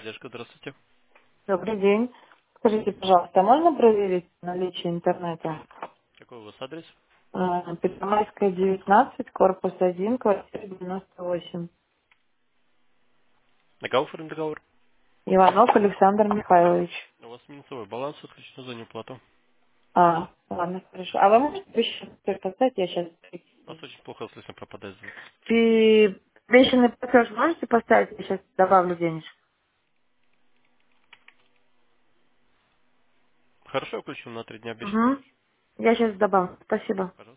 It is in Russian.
Поддержка, здравствуйте. Добрый день. Скажите, пожалуйста, можно проверить наличие интернета? Какой у вас адрес? Первомайская, 19, корпус 1, квартира 98. Договор, договор. Иванов Александр Михайлович. У вас минусовой баланс отключен за неуплату. Ладно, хорошо. А вы можете вещи поставить? Я сейчас... Вас очень плохо слышно, пропадает звук. Вещный платеж можете поставить? Я сейчас добавлю денежку. Хорошо, включим на 3 дня обещанный. Угу. Я сейчас добавлю. Спасибо. Пожалуйста.